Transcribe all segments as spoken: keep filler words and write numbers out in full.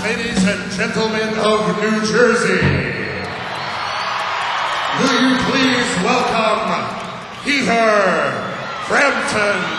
ladies and gentlemen of New Jersey, will you please welcome Peter Frampton.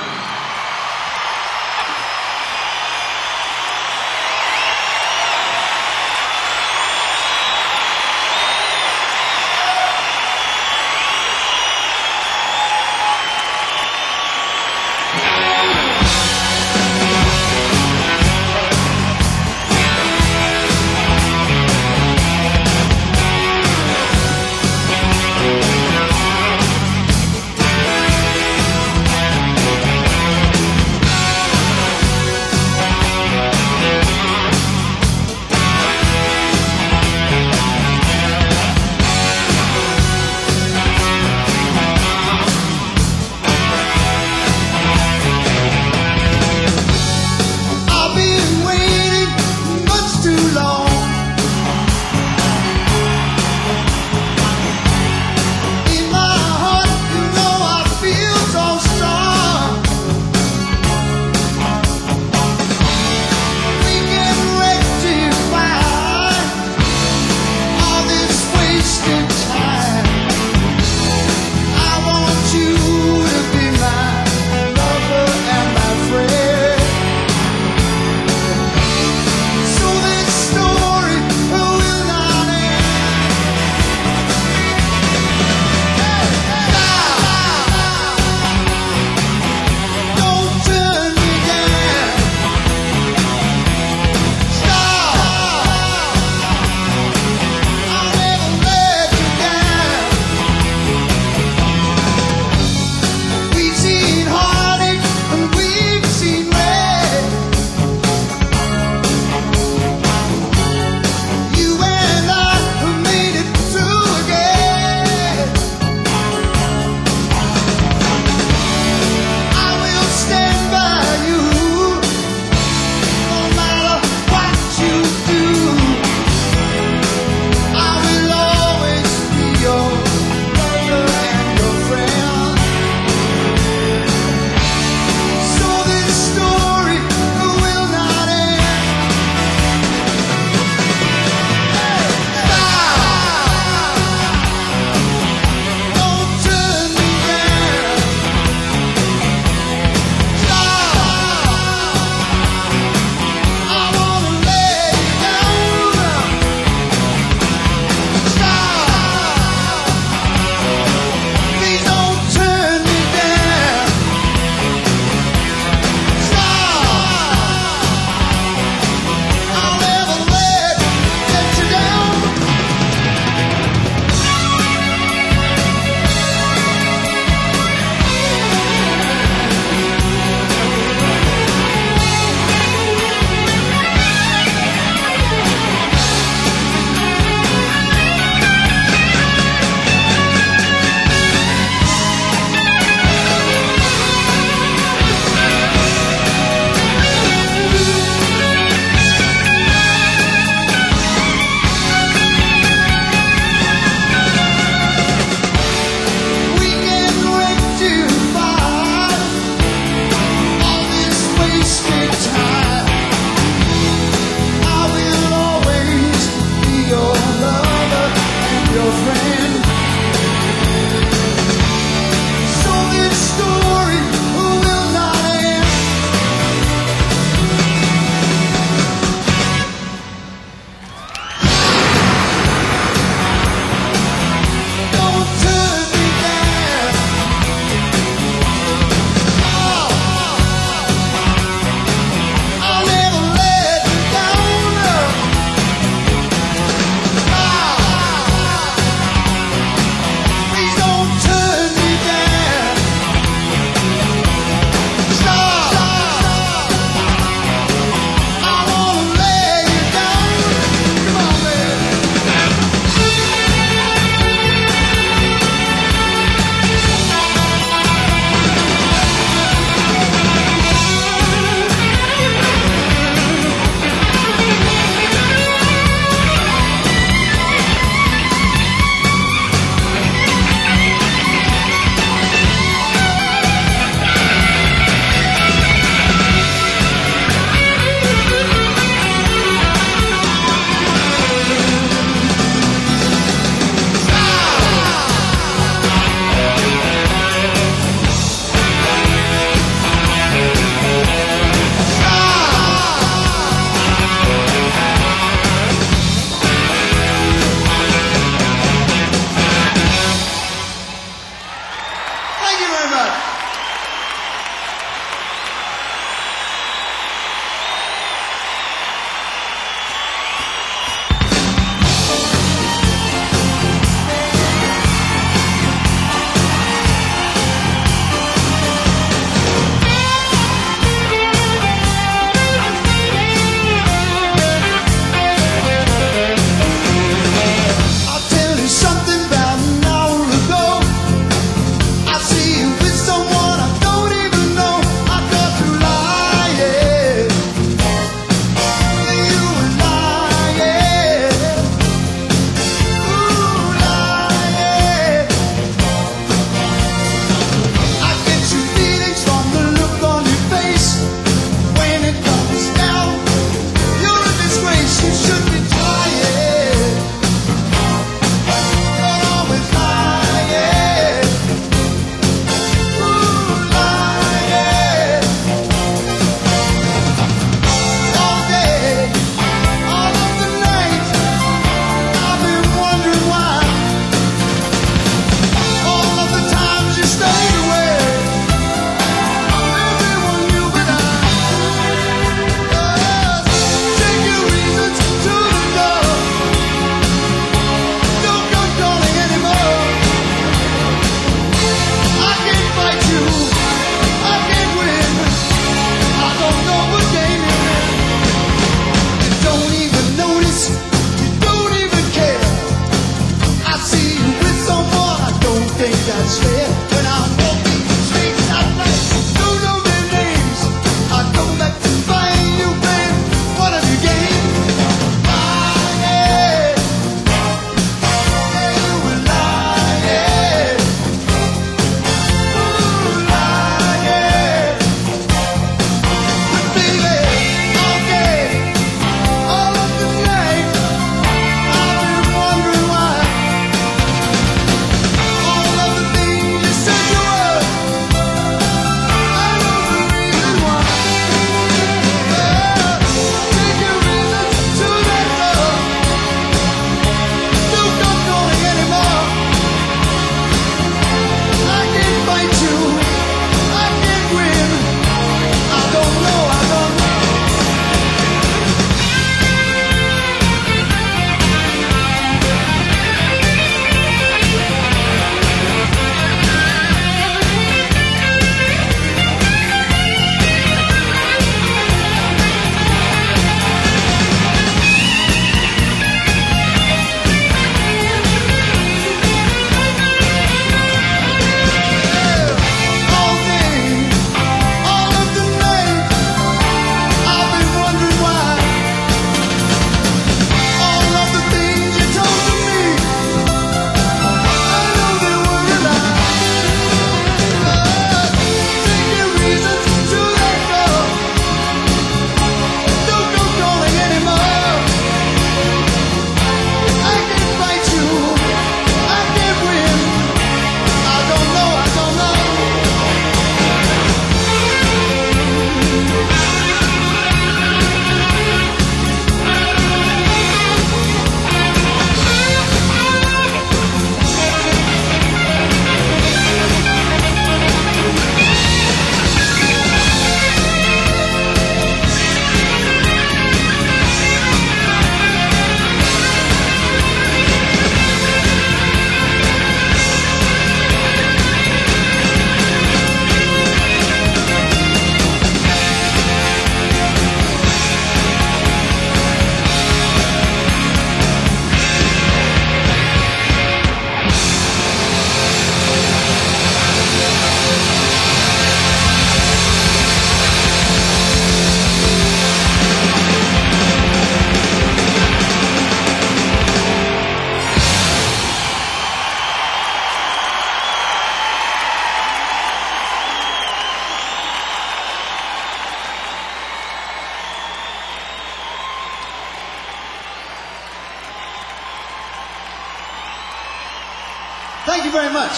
thank you very much.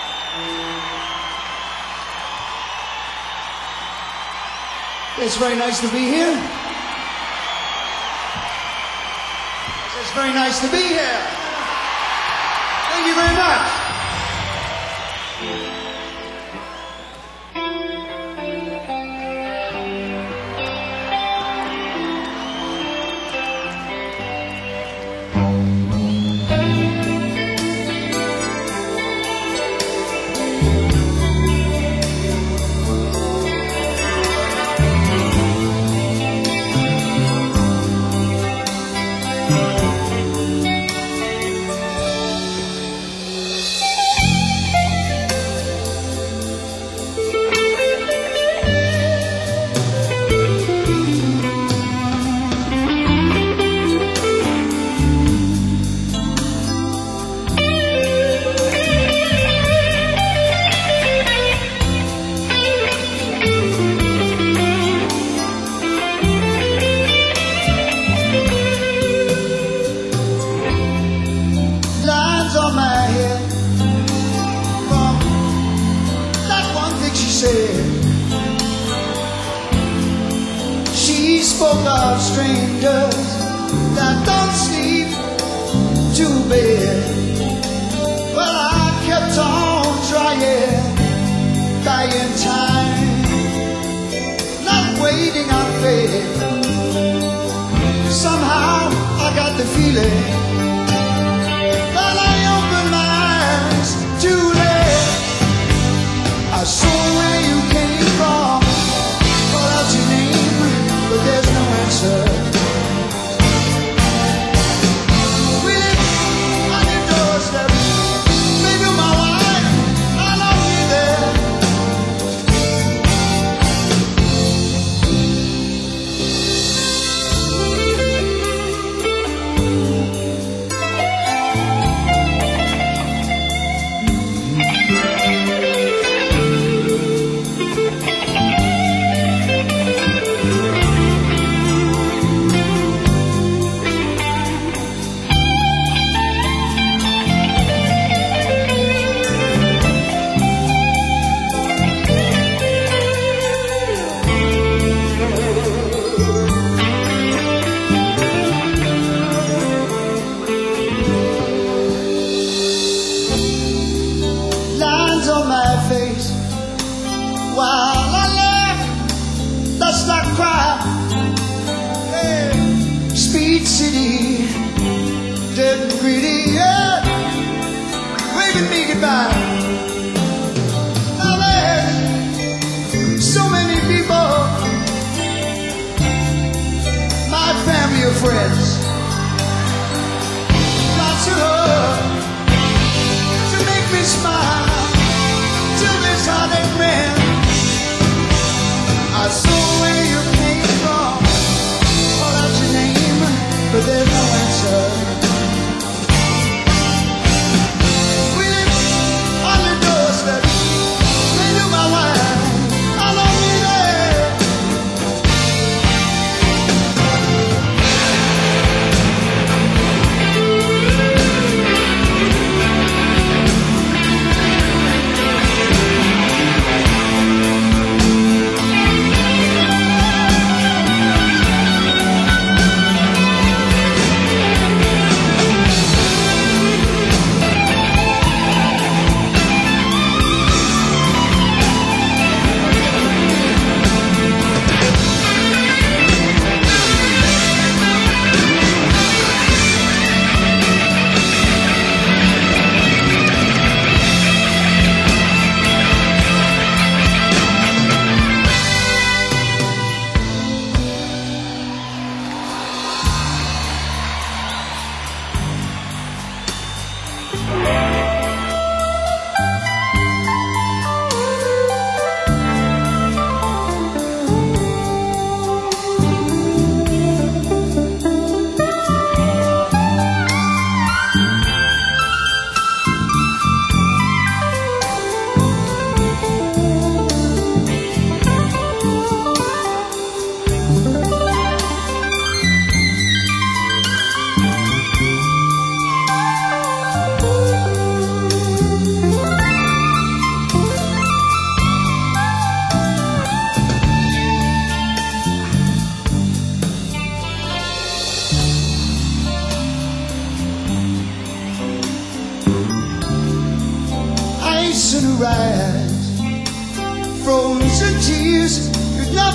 It's very nice to be here. It's very nice to be here. Thank you very much. She spoke of strangers that don't sleep to bed. Well, I kept on trying, buying time, not waiting on fate. Somehow I got the feeling that I opened my eyes too late. I saw where you came from, called out your name, but there's no answer. We live on your doorstep, baby, my wife, I love you there. On my face while I laugh, that's not cry. Hey, Speed City, dead and greedy, yeah, waving me goodbye. Now there's so many people, my family of friends, lots of love to make me smile. Heartache man, I saw where you came from, called out your name, but there's no answer. We live on your doorstep, they knew my wife, I love you there.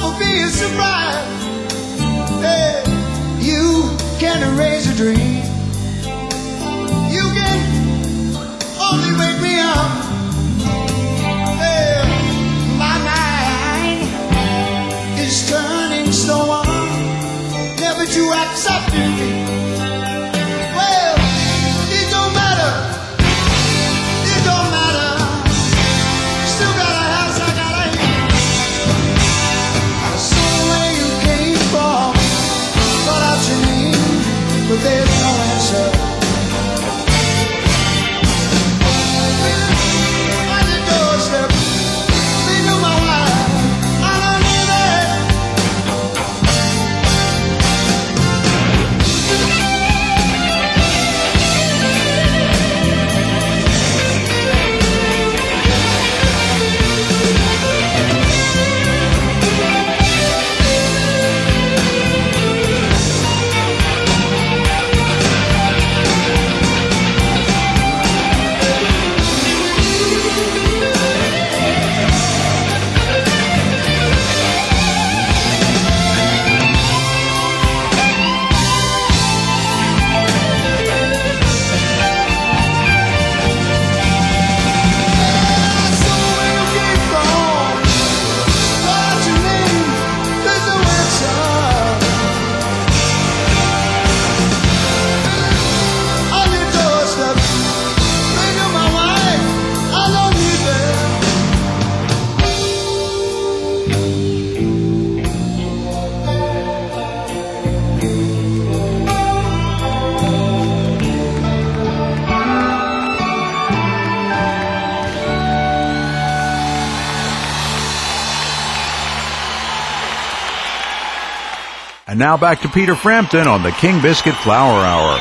will be a surprise. Hey, you can erase a dream. You can only wake me up. Hey, my mind is turning slower, never to accept me. Well, it don't matter. It don't matter. Still got a house, I got a home. I saw where you came from, thought out your name, but there's no answer. On your doorstep, think of my wife, I don't need that. And now back to Peter Frampton on the King Biscuit Flower Hour.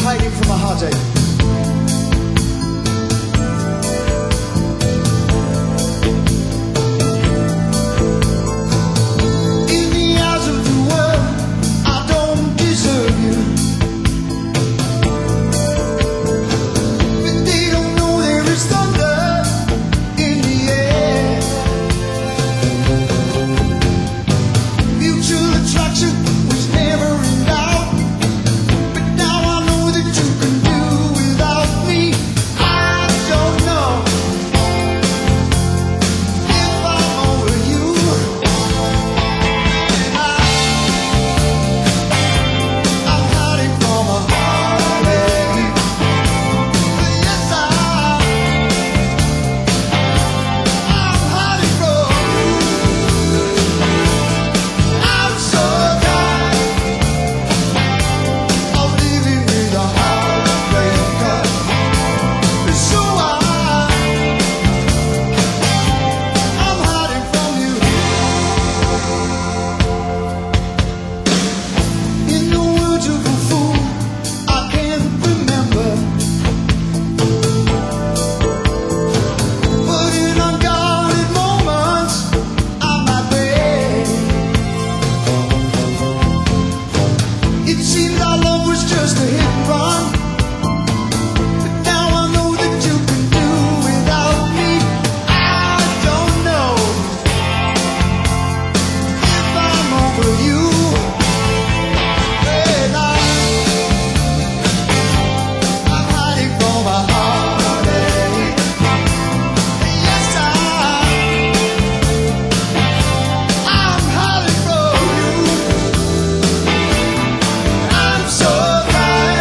hiding from a heartache. In the eyes of the world, I don't deserve you. But they don't know there is thunder in the air. Mutual attraction was never in doubt. But now I know that you can do without me. I don't know if I'm over you. And I, I'm hiding from a heartache. Yes, I, I'm hiding from you. I'm so tired of living with a heartbreaker. So I, I'm hiding from you. In the words of a fool, I can't remember. But in unguarded moments, I'm not there. It seemed our love was just a hit and run. But now I know that you can do without me. I don't know if I'm over you. And I, I'm hiding from a heartache. Yes, I, I'm hiding from you. I'm so tired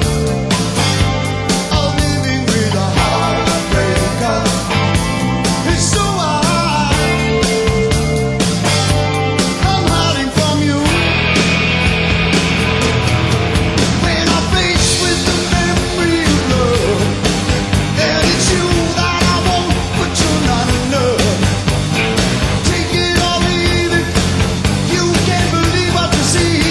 of living with a heartbreaker. So I, I'm hiding from you. When I'm faced with the memory of love, and it's you that I want, but you're not enough. Take it or leave it. You can't believe what you see.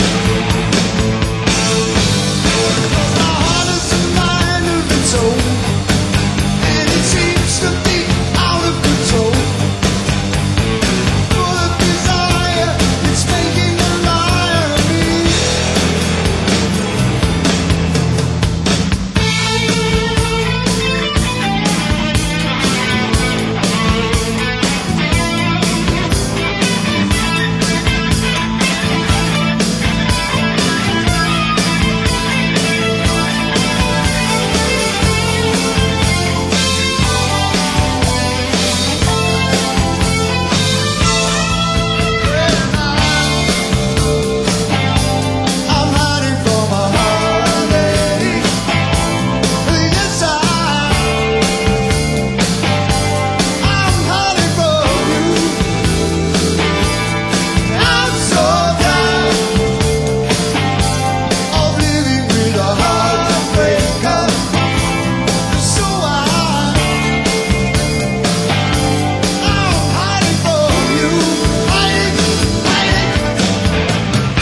My heart is a mind of its own, and it seems to be out of control. Full of desire, it's making a liar of me. I'm hiding from a heartache. Yes, I, I'm hiding from you. I'm so tired of living with a heartbreaker. So I, I'm hiding from you. Hiding, hiding.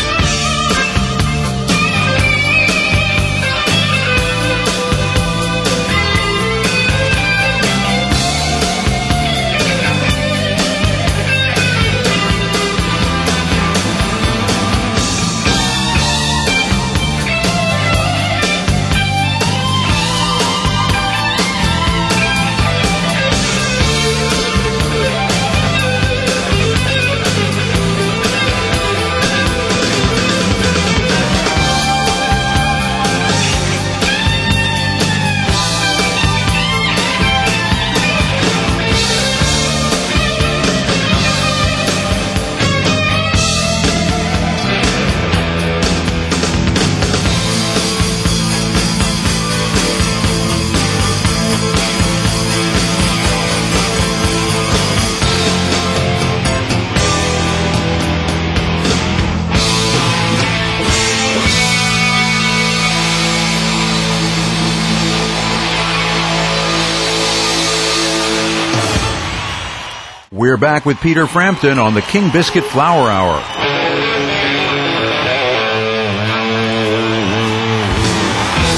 We're back with Peter Frampton on the King Biscuit Flower Hour.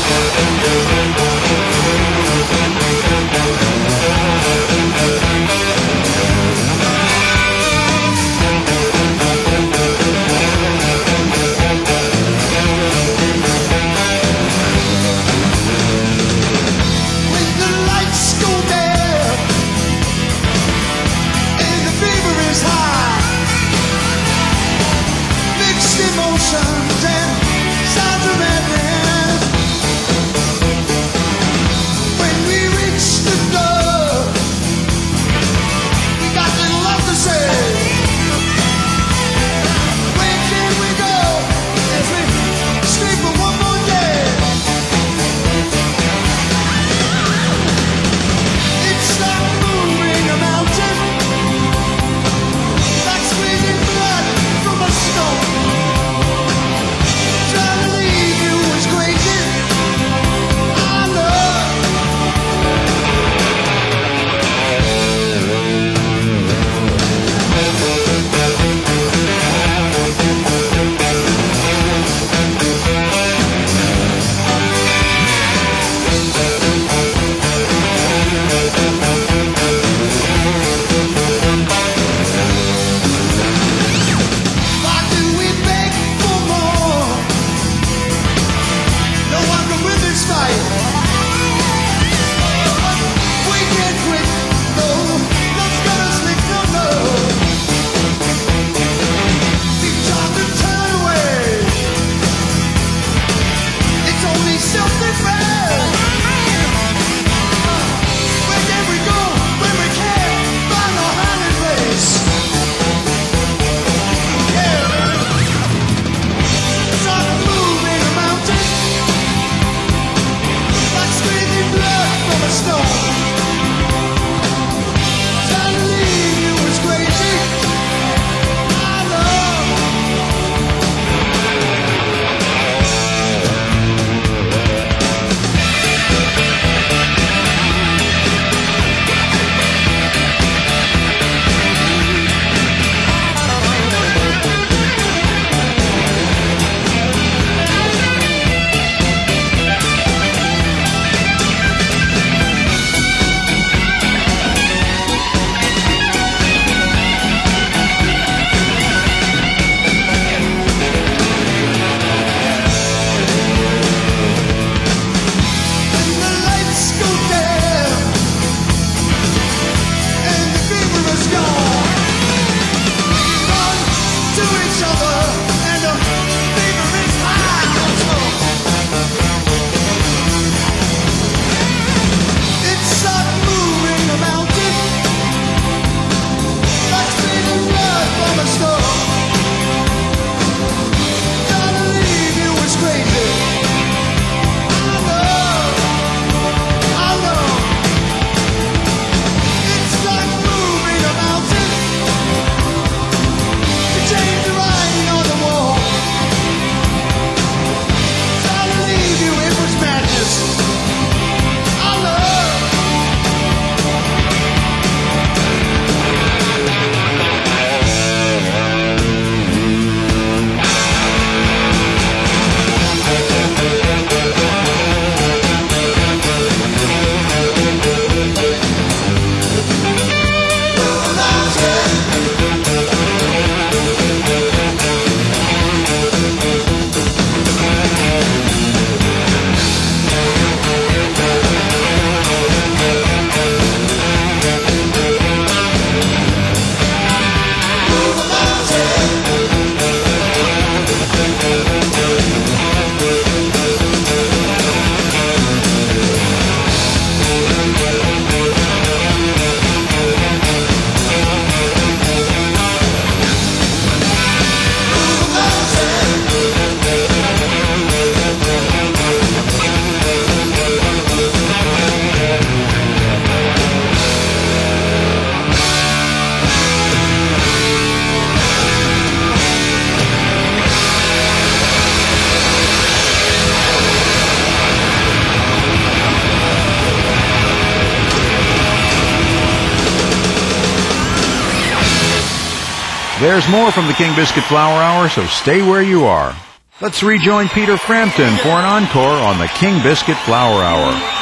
There's more from the King Biscuit Flower Hour, so stay where you are. Let's rejoin Peter Frampton for an encore on the King Biscuit Flower Hour.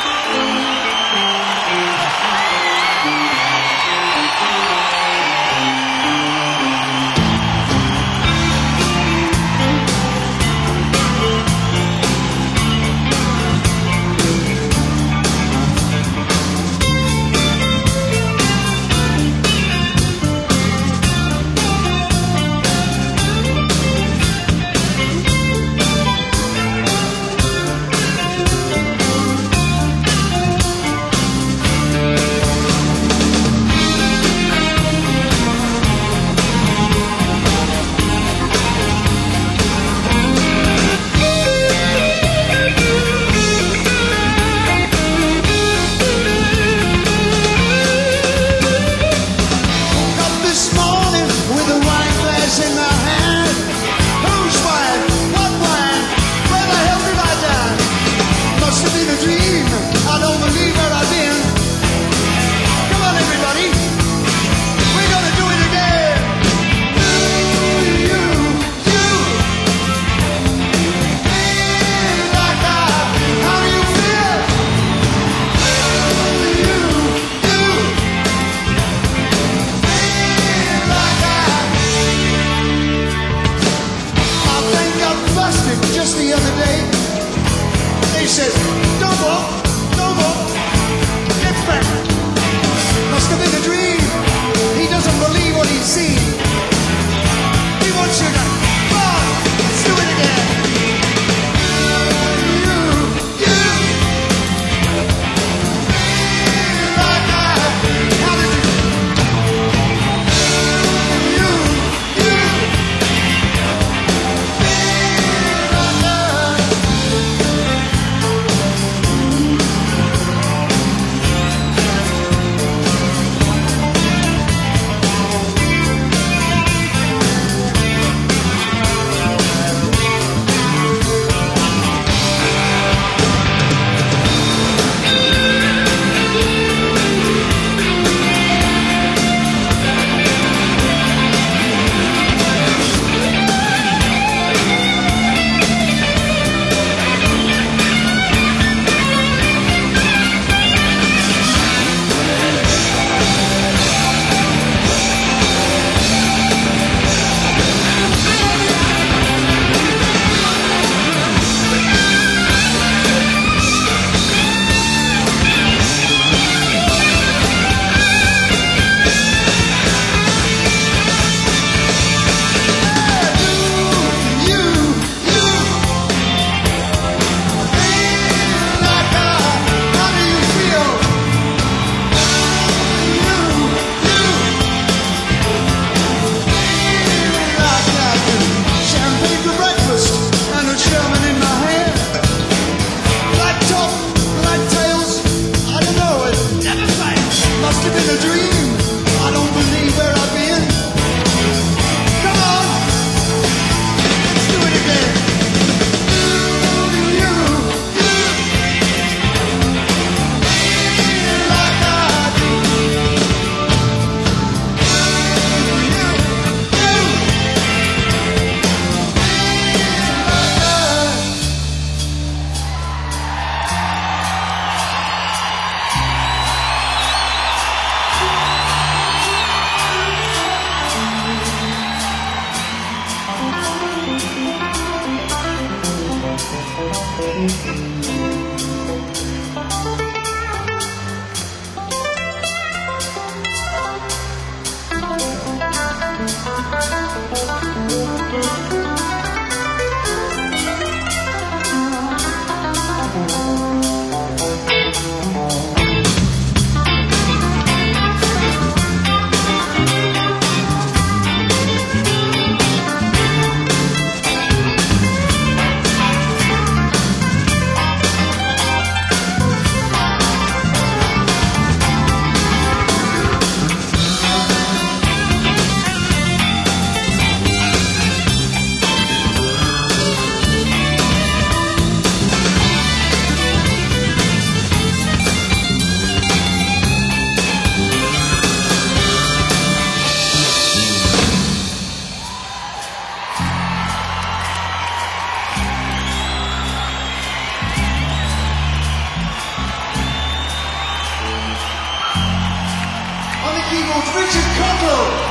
keyboards, Richard Cottle.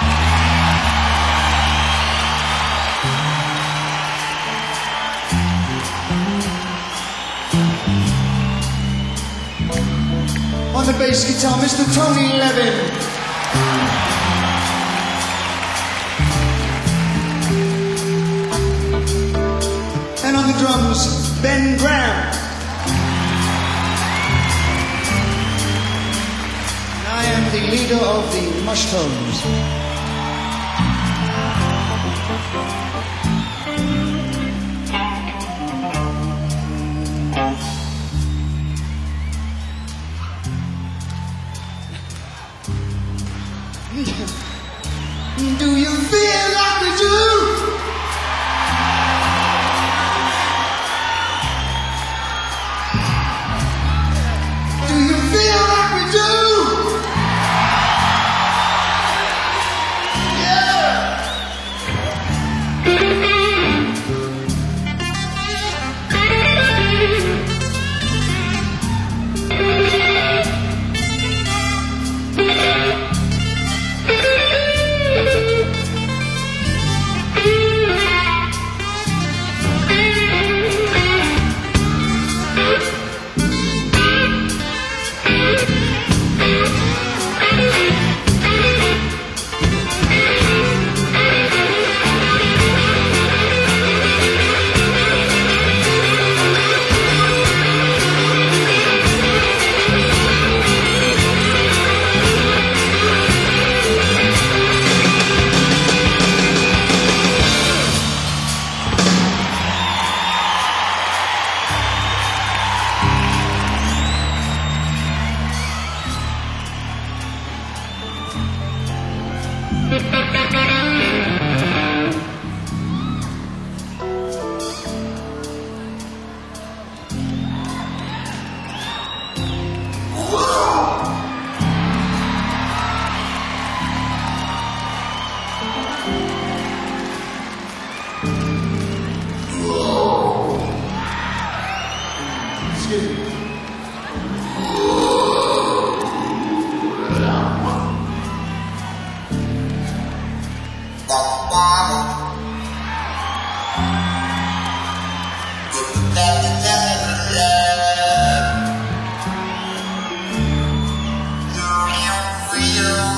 On the bass guitar, Mister Tony Levin. And on the drums, Ben Graham. And I am the leader of the Mushtones. Do you feel like we do? Do you feel like we do? Yeah. Excuse me. Feel